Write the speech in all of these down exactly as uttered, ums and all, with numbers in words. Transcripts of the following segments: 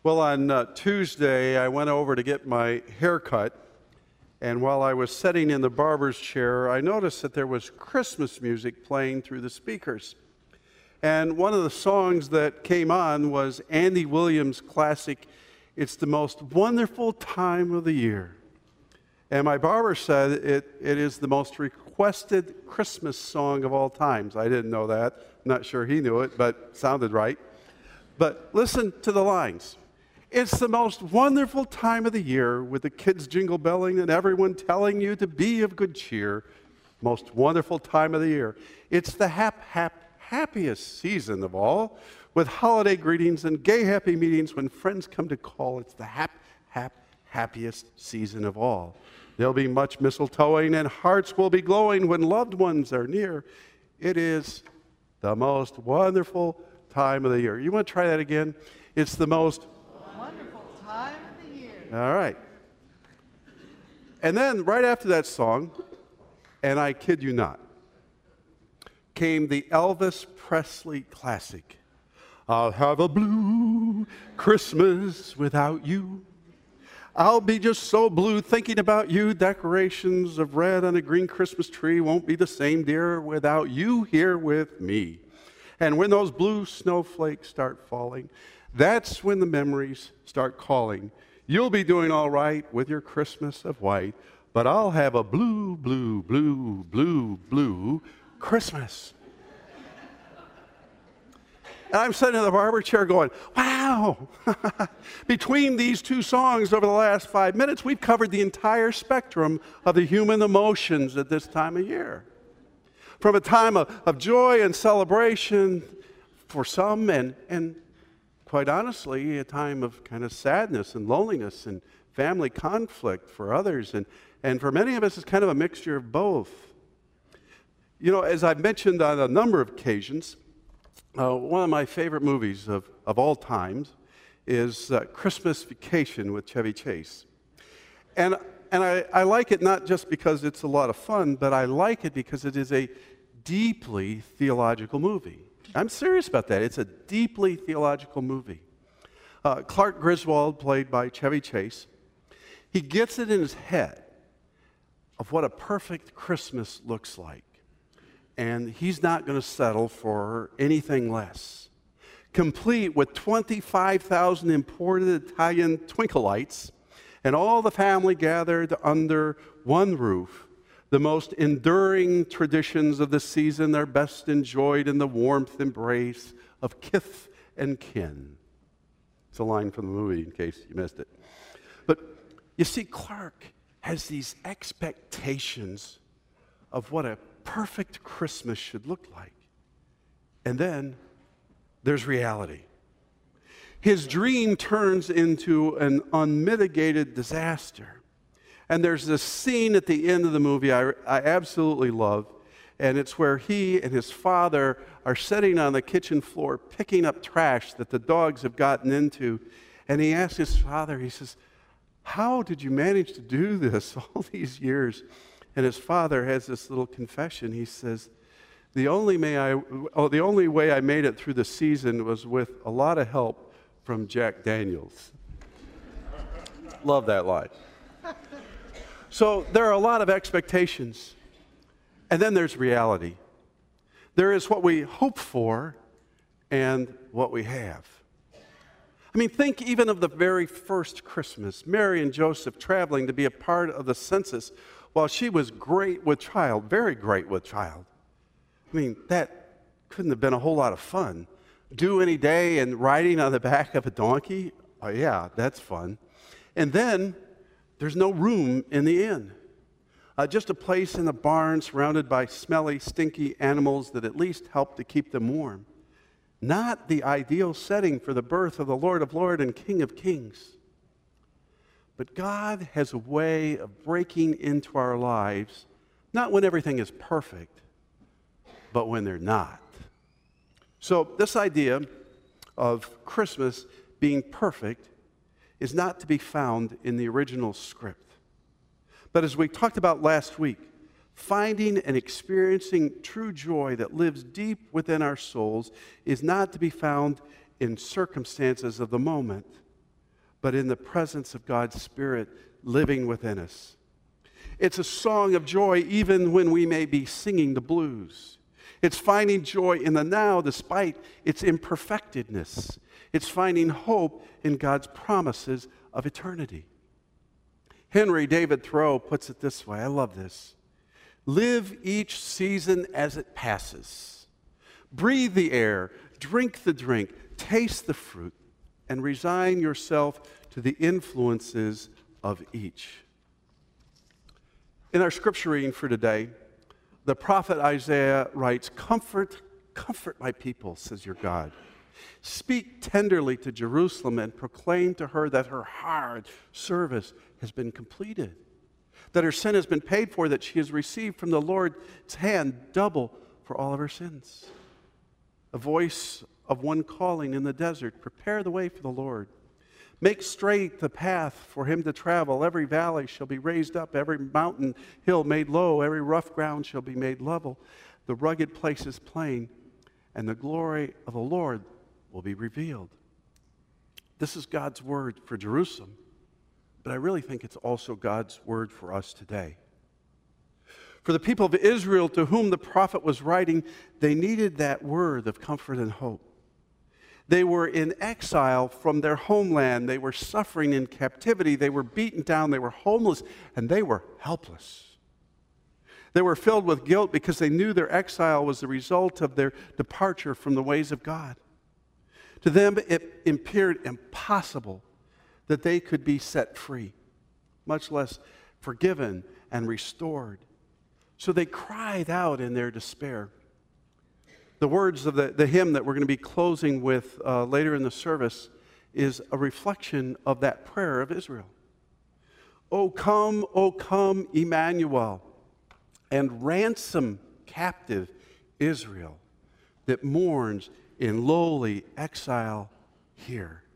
Well, on uh, Tuesday, I went over to get my hair cut, and while I was sitting in the barber's chair, I noticed that there was Christmas music playing through the speakers. And one of the songs that came on was Andy Williams' classic, "It's the Most Wonderful Time of the Year." And my barber said it, it is the most requested Christmas song of all times. I didn't know that. I'm not sure he knew it, but it sounded right. But listen to the lines. It's the most wonderful time of the year, with the kids jingle belling and everyone telling you to be of good cheer. Most wonderful time of the year. It's the hap, hap, happiest season of all, with holiday greetings and gay happy meetings when friends come to call. It's the hap, hap, happiest season of all. There'll be much mistletoeing and hearts will be glowing when loved ones are near. It is the most wonderful time of the year. You want to try that again? It's the most wonderful time of the year. All right. And then right after that song, and I kid you not, came the Elvis Presley classic, "I'll have a blue Christmas without you. I'll be just so blue thinking about you. Decorations of red on a green Christmas tree won't be the same, dear, without you here with me. And when those blue snowflakes start falling, that's when the memories start calling. You'll be doing all right with your Christmas of white, but I'll have a blue, blue, blue, blue, blue Christmas." And I'm sitting in the barber chair going, wow. Between these two songs over the last five minutes, we've covered the entire spectrum of the human emotions at this time of year. From a time of, of joy and celebration for some, and, and quite honestly, a time of kind of sadness and loneliness and family conflict for others. And, and for many of us, it's kind of a mixture of both. You know, as I've mentioned on a number of occasions, uh, one of my favorite movies of, of all times is uh, Christmas Vacation with Chevy Chase. And, and I, I like it not just because it's a lot of fun, but I like it because it is a deeply theological movie. I'm serious about that. It's a deeply theological movie. Uh, Clark Griswold, played by Chevy Chase, he gets it in his head of what a perfect Christmas looks like. And he's not going to settle for anything less. Complete with twenty-five thousand imported Italian twinkle lights and all the family gathered under one roof. The most enduring traditions of the season are best enjoyed in the warmth embrace of kith and kin. It's a line from the movie in case you missed it. But you see, Clark has these expectations of what a perfect Christmas should look like. And then there's reality. His dream turns into an unmitigated disaster. And there's this scene at the end of the movie I, I absolutely love, and it's where he and his father are sitting on the kitchen floor picking up trash that the dogs have gotten into. And he asks his father, he says, "How did you manage to do this all these years?" And his father has this little confession. He says, the only, may I, oh, the only way I made it through the season was with a lot of help from Jack Daniels. Love that line. So there are a lot of expectations, and then there's reality. There is what we hope for and what we have. I mean, think even of the very first Christmas, Mary and Joseph traveling to be a part of the census while she was great with child, very great with child. I mean, that couldn't have been a whole lot of fun. Due any day and riding on the back of a donkey, oh yeah, that's fun. And then there's no room in the inn. Uh, just a place in the barn surrounded by smelly, stinky animals that at least help to keep them warm. Not the ideal setting for the birth of the Lord of Lords and King of Kings. But God has a way of breaking into our lives, not when everything is perfect, but when they're not. So this idea of Christmas being perfect is not to be found in the original script. But as we talked about last week, finding and experiencing true joy that lives deep within our souls is not to be found in circumstances of the moment, but in the presence of God's Spirit living within us. It's a song of joy even when we may be singing the blues. It's finding joy in the now despite its imperfectedness. It's finding hope in God's promises of eternity. Henry David Thoreau puts it this way. I love this. Live each season as it passes. Breathe the air, drink the drink, taste the fruit, and resign yourself to the influences of each. In our scripture reading for today, the prophet Isaiah writes, "Comfort, comfort my people, says your God. Speak tenderly to Jerusalem and proclaim to her that her hard service has been completed, that her sin has been paid for, that she has received from the Lord's hand double for all of her sins." A voice of one calling in the desert, "Prepare the way for the Lord. Make straight the path for him to travel. Every valley shall be raised up, every mountain hill made low, every rough ground shall be made level, the rugged places plain, and the glory of the Lord will be revealed." This is God's word for Jerusalem, but I really think it's also God's word for us today. For the people of Israel to whom the prophet was writing, they needed that word of comfort and hope. They were in exile from their homeland. They were suffering in captivity. They were beaten down. They were homeless, and they were helpless. They were filled with guilt because they knew their exile was the result of their departure from the ways of God. To them, it appeared impossible that they could be set free, much less forgiven and restored. So they cried out in their despair. The words of the, the hymn that we're going to be closing with uh, later in the service is a reflection of that prayer of Israel. "O come, O come, Emmanuel, and ransom captive Israel that mourns in lowly exile here."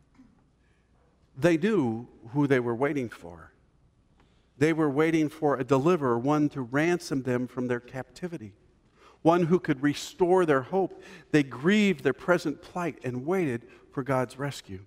They knew who they were waiting for. They were waiting for a deliverer, one to ransom them from their captivity, one who could restore their hope. They grieved their present plight and waited for God's rescue.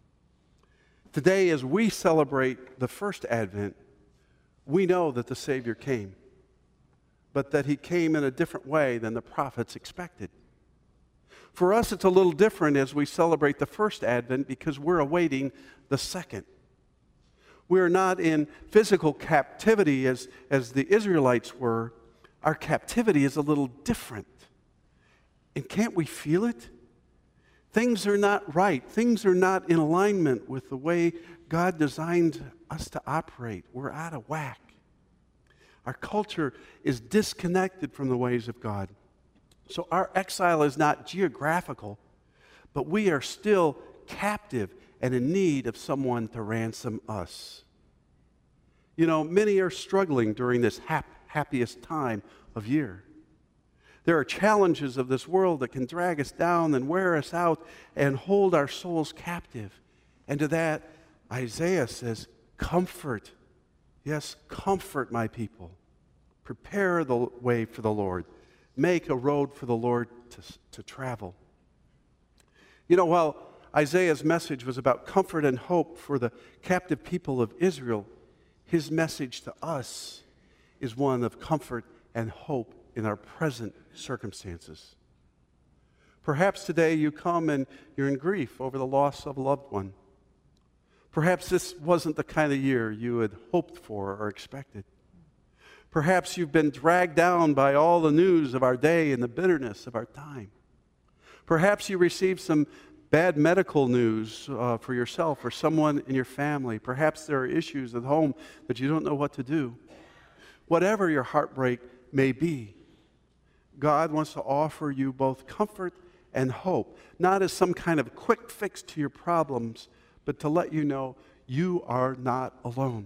Today, as we celebrate the first Advent, we know that the Savior came, but that he came in a different way than the prophets expected. For us, it's a little different as we celebrate the first Advent because we're awaiting the second. We are not in physical captivity as, as the Israelites were. Our captivity is a little different. And can't we feel it? Things are not right. Things are not in alignment with the way God designed us to operate. We're out of whack. Our culture is disconnected from the ways of God. So our exile is not geographical, but we are still captive and in need of someone to ransom us. You know, many are struggling during this hap- happiest time of year. There are challenges of this world that can drag us down and wear us out and hold our souls captive. And to that, Isaiah says, "Comfort, yes, comfort my people. Prepare the way for the Lord. Make a road for the Lord to, to travel." You know, while Isaiah's message was about comfort and hope for the captive people of Israel, his message to us is one of comfort and hope in our present circumstances. Perhaps today you come and you're in grief over the loss of a loved one. Perhaps this wasn't the kind of year you had hoped for or expected. Perhaps you've been dragged down by all the news of our day and the bitterness of our time. Perhaps you received some bad medical news uh, for yourself or someone in your family. Perhaps there are issues at home that you don't know what to do. Whatever your heartbreak may be, God wants to offer you both comfort and hope, not as some kind of quick fix to your problems, but to let you know you are not alone.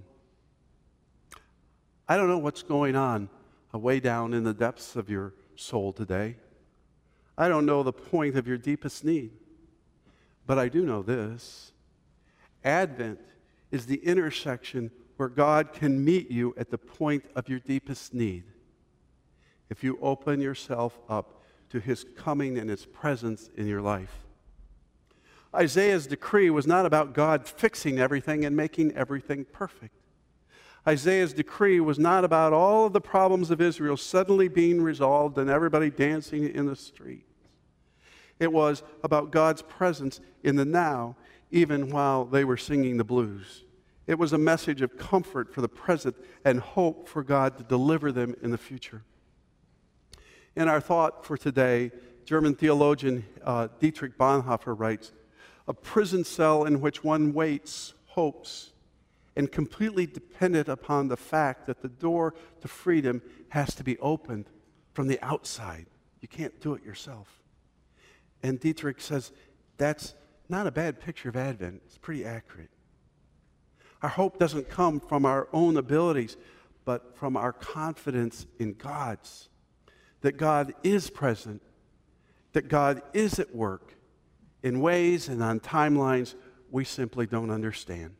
I don't know what's going on way down in the depths of your soul today. I don't know the point of your deepest need, but I do know this. Advent is the intersection where God can meet you at the point of your deepest need. If you open yourself up to his coming and his presence in your life. Isaiah's decree was not about God fixing everything and making everything perfect. Isaiah's decree was not about all of the problems of Israel suddenly being resolved and everybody dancing in the streets. It was about God's presence in the now, even while they were singing the blues. It was a message of comfort for the present and hope for God to deliver them in the future. In our thought for today, German theologian uh, Dietrich Bonhoeffer writes, "A prison cell in which one waits, hopes, and completely dependent upon the fact that the door to freedom has to be opened from the outside. You can't do it yourself." And Dietrich says that's not a bad picture of Advent. It's pretty accurate. Our hope doesn't come from our own abilities, but from our confidence in God's. That God is present, that God is at work in ways and on timelines we simply don't understand.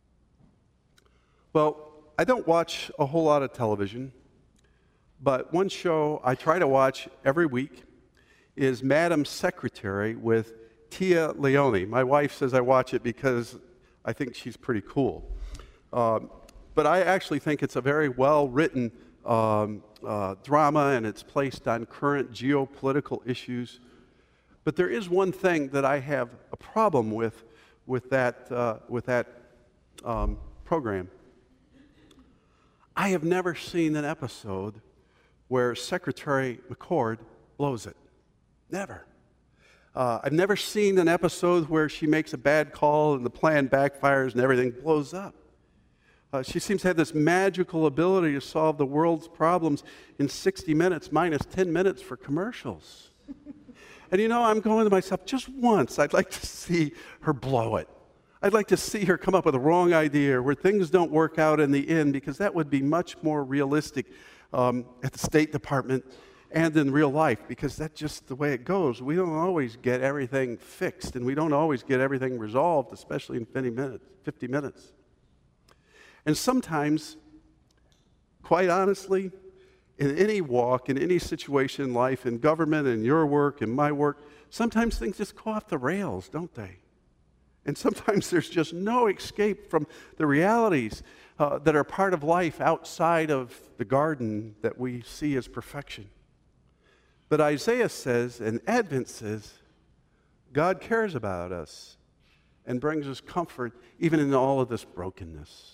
Well, I don't watch a whole lot of television, but one show I try to watch every week is Madam Secretary with Téa Leoni. My wife says I watch it because I think she's pretty cool. Um, but I actually think it's a very well-written um, uh, drama, and it's placed on current geopolitical issues. But there is one thing that I have a problem with with that, uh, with that um, program. I have never seen an episode where Secretary McCord blows it. Never. Uh, I've never seen an episode where she makes a bad call and the plan backfires and everything blows up. Uh, she seems to have this magical ability to solve the world's problems in sixty minutes, minus ten minutes for commercials. And you know, I'm going to myself, just once, I'd like to see her blow it. I'd like to see her come up with a wrong idea where things don't work out in the end, because that would be much more realistic um, at the State Department and in real life, because that's just the way it goes. We don't always get everything fixed, and we don't always get everything resolved, especially in fifty minutes. fifty minutes. And sometimes, quite honestly, in any walk, in any situation in life, in government, in your work, in my work, sometimes things just go off the rails, don't they? And sometimes there's just no escape from the realities uh, that are part of life outside of the garden that we see as perfection. But Isaiah says, and Advent says, God cares about us and brings us comfort even in all of this brokenness.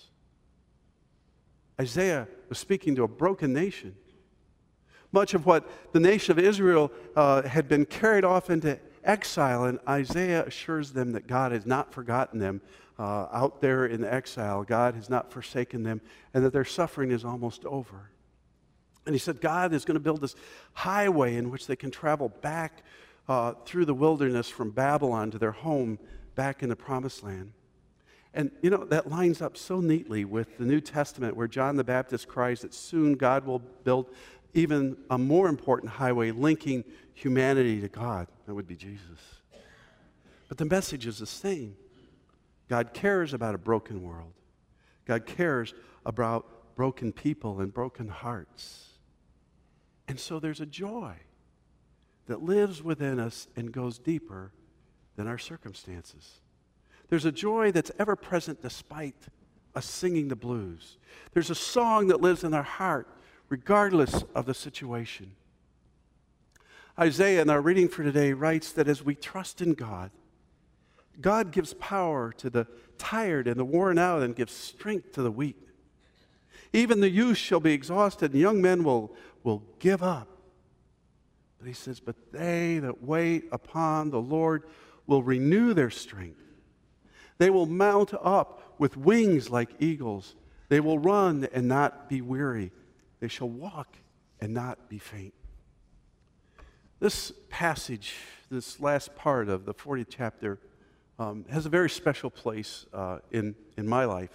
Isaiah was speaking to a broken nation. Much of what the nation of Israel uh, had been carried off into exile, and Isaiah assures them that God has not forgotten them uh, out there in exile. God has not forsaken them, and that their suffering is almost over. And he said God is going to build this highway in which they can travel back uh, through the wilderness from Babylon to their home back in the Promised Land. And, you know, that lines up so neatly with the New Testament, where John the Baptist cries that soon God will build even a more important highway linking humanity to God. That would be Jesus. But the message is the same. God cares about a broken world. God cares about broken people and broken hearts. And so there's a joy that lives within us and goes deeper than our circumstances. There's a joy that's ever present despite us singing the blues. There's a song that lives in our heart regardless of the situation. Isaiah, in our reading for today, writes that as we trust in God, God gives power to the tired and the worn out and gives strength to the weak. Even the youth shall be exhausted and young men will, will give up. But he says, but they that wait upon the Lord will renew their strength. They will mount up with wings like eagles. They will run and not be weary. They shall walk and not be faint. This passage, this last part of the fortieth chapter, um, has a very special place uh, in, in my life.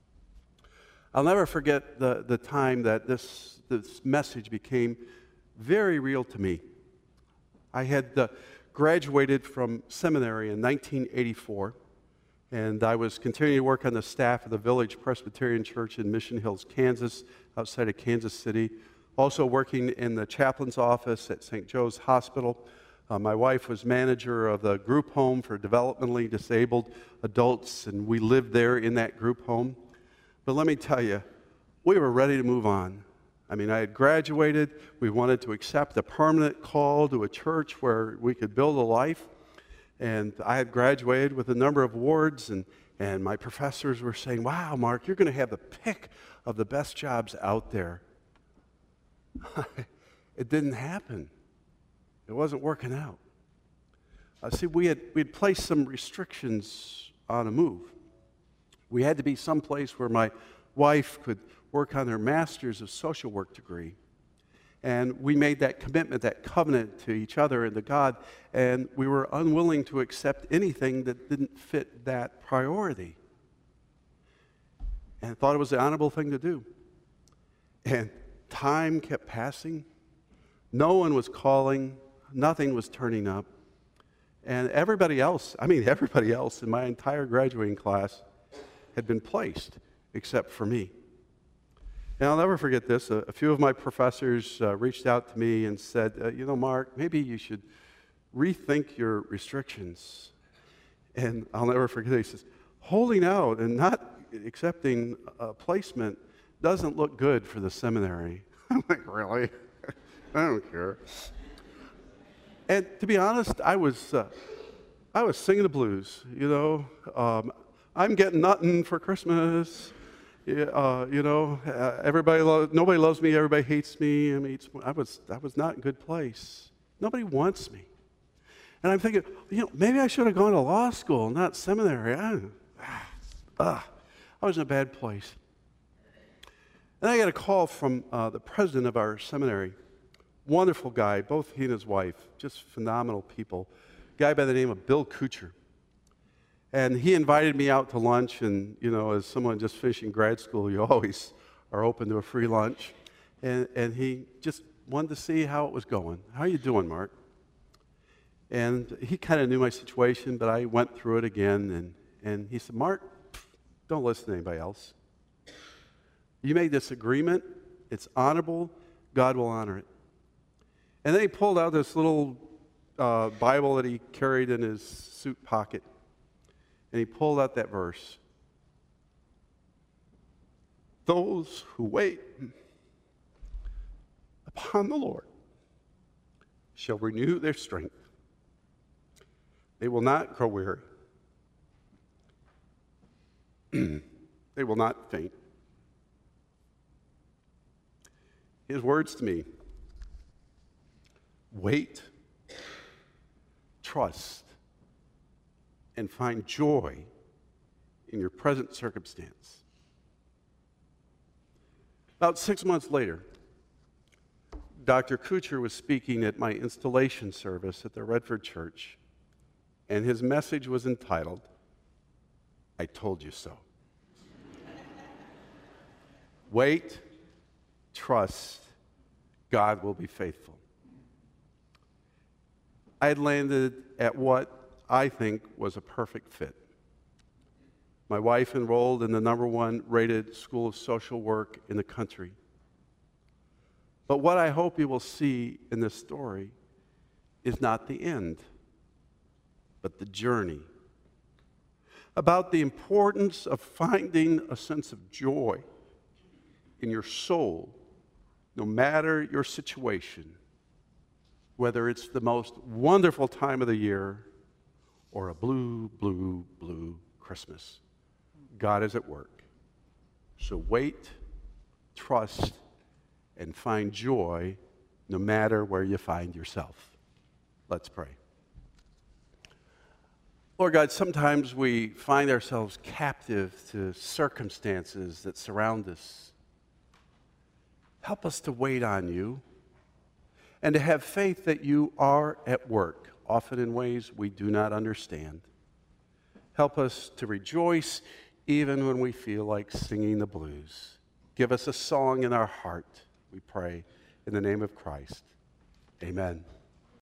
I'll never forget the, the time that this, this message became very real to me. I had uh, graduated from seminary in nineteen eighty-four. And I was continuing to work on the staff of the Village Presbyterian Church in Mission Hills, Kansas, outside of Kansas City. Also working in the chaplain's office at Saint Joe's Hospital. Uh, my wife was manager of the group home for developmentally disabled adults, and we lived there in that group home. But let me tell you, we were ready to move on. I mean, I had graduated. We wanted to accept a permanent call to a church where we could build a life. And I had graduated with a number of awards, and, and my professors were saying, wow, Mark, you're going to have the pick of the best jobs out there. It didn't happen. It wasn't working out. Uh, see, we had we had placed some restrictions on a move. We had to be someplace where my wife could work on her master's of social work degree. And we made that commitment, that covenant to each other and to God, and we were unwilling to accept anything that didn't fit that priority. And thought it was the honorable thing to do. And time kept passing. No one was calling. Nothing was turning up. And everybody else, I mean everybody else in my entire graduating class had been placed except for me. And I'll never forget this. A, a few of my professors uh, reached out to me and said, uh, you know, Mark, maybe you should rethink your restrictions. And I'll never forget it. He says, holding out and not accepting a placement doesn't look good for the seminary. I'm like, really? I don't care. And to be honest, I was, uh, I was singing the blues, you know. Um, I'm getting nothing for Christmas. Uh, you know, uh, everybody, lo- nobody loves me. Everybody hates me. I mean, it's, I was, I was not in a good place. Nobody wants me. And I'm thinking, you know, maybe I should have gone to law school, not seminary. I, ah, I was in a bad place. And I got a call from uh, the president of our seminary. Wonderful guy, both he and his wife, just phenomenal people. A guy by the name of Bill Kuchar. And he invited me out to lunch, and, you know, as someone just finishing grad school, you always are open to a free lunch. And, and he just wanted to see how it was going. How are you doing, Mark? And he kind of knew my situation, but I went through it again, and, and he said, Mark, don't listen to anybody else. You made this agreement. It's honorable. God will honor it. And then he pulled out this little uh, Bible that he carried in his suit pocket. And he pulled out that verse. Those who wait upon the Lord shall renew their strength. They will not grow weary. They will not faint. His words to me: wait, trust, and find joy in your present circumstance. About six months later, Doctor Kuchar was speaking at my installation service at the Redford Church, and his message was entitled, I Told You So. Wait, trust, God will be faithful. I had landed at what I think was a perfect fit. My wife enrolled in the number one rated school of social work in the country. But what I hope you will see in this story is not the end, but the journey. About the importance of finding a sense of joy in your soul, no matter your situation, whether it's the most wonderful time of the year or a blue, blue, blue Christmas. God is at work. So wait, trust, and find joy no matter where you find yourself. Let's pray. Lord God, sometimes we find ourselves captive to circumstances that surround us. Help us to wait on you and to have faith that you are at work, often in ways we do not understand. Help us to rejoice even when we feel like singing the blues. Give us a song in our heart, we pray, in the name of Christ. Amen.